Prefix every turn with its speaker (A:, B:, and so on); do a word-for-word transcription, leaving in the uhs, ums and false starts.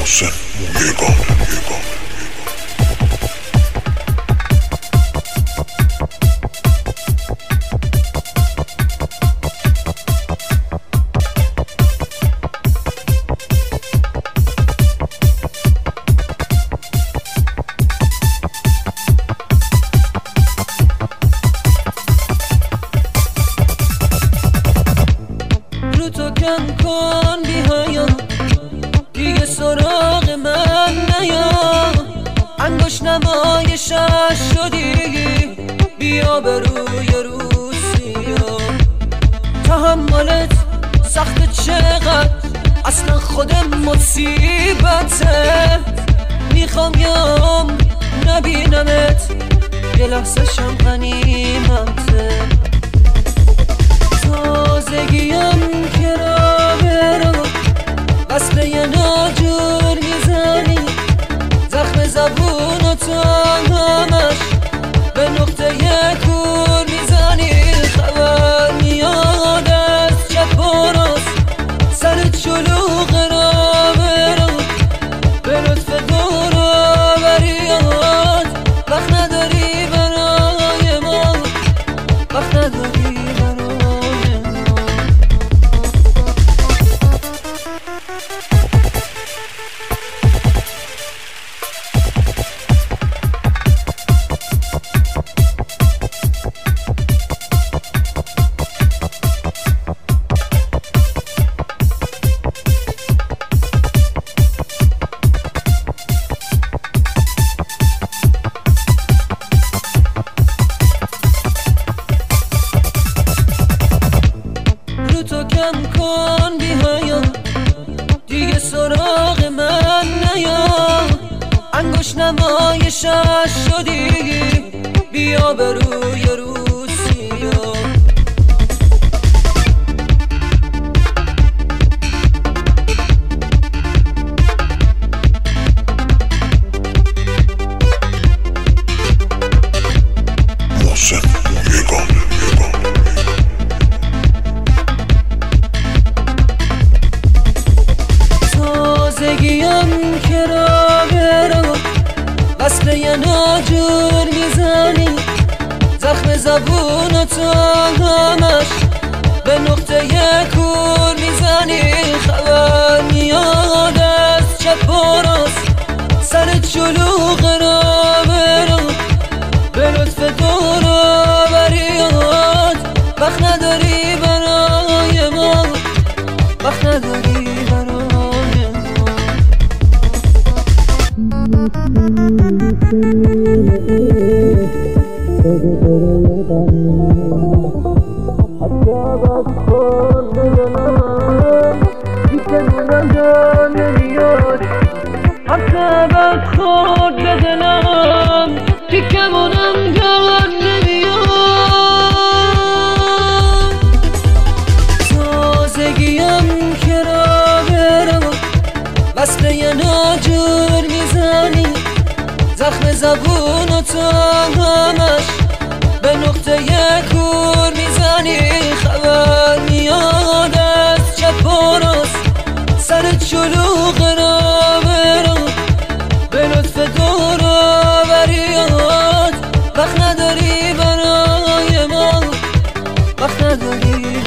A: محسن مویگان
B: رو تو کم کن بیهایا دیگه سراغ من نیا انگوش نمایشش شدی بیا به روی روسیا تحملت سخت چقدر اصلا خودم مصیبته میخوام یام نبینمت یه لحظه شم غنیمته تازگیم که را برو وصله یه ناجور میزنی زخم زبون و تا همش به نقطه یه کور میزنی خبر میاد از چپ و راست سرت شلوغ را برو به لطف دور آوریات وقت نداری برای ما وقت نداری تو کم کن بیهایا دیگه سراغ من نیا انگوش نمایشش شدی بیا به روی روسیا
A: محسن مویگان
B: تازگیم که را برو وصله یه ناجور میزنی زخم زبون و تا همش به نقطه یه کور میزنی خبر میاد از چپ و راست سرت شلوغ را برو به لطف دور آوریات وقت نداری برای ما وقت نداری برای حسابت خود بدنم تیکمونم جان نمیاد تازگیم که را برو وصله یه ناجور میزنی زخم زبون و تا همش به نقطه یه کور میزنی خبر میاد از چپ و راست سرت شلوغ را برو به لطف دور آوریات وقت نداری برای ما وقت نداری